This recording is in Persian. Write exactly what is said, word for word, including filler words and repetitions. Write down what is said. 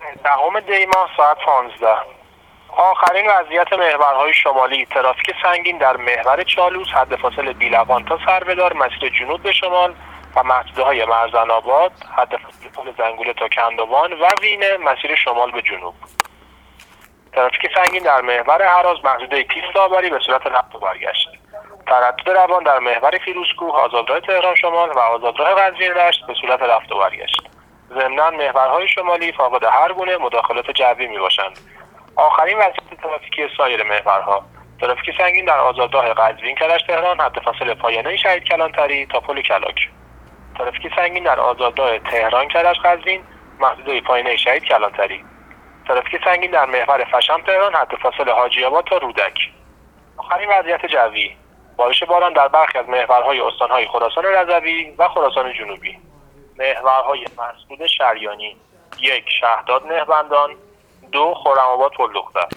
دهم دی ماه ساعت پانزده. آخرین وضعیت محورهای شمالی: ترافیک سنگین در محور چالوس، حد فاصل بیلوان تا سربه‌دار، مسیر جنوب به شمال و محدوده‌های مرزن آباد، حد فاصل پل زنگوله تا کندوان و وینه، مسیر شمال به جنوب. ترافیک سنگین در محور هراز، محدوده پیست آبری به صورت رفت و برگشت. تردد روان در محور فیروزکوه، آزادراه تهران شمال و آزادراه قزوین رشت به صورت رفت و برگشت. ضمناً محورهای شمالی فاقد هر گونه مداخلات جوی میباشند. آخرین وضعیت ترافیکی سایر محورها: ترافیک سنگین در آزادراه قزوین کرج تهران، حد فاصل پایانه شهید کلانتری تا پل کلاک. ترافیک سنگین در آزادراه تهران کرج قزوین، محدوده پایانه شهید کلانتری. ترافیک سنگین در محور فشم تهران، حد فاصل حاجی آباد تا رودک. آخرین وضعیت جوی: بارش باران در برخی از محورهای استانهای خراسان رضوی و خراسان جنوبی. محورهای مسدود شریانی: یک شهداد نهبندان، دو خرم‌آباد پل دختر.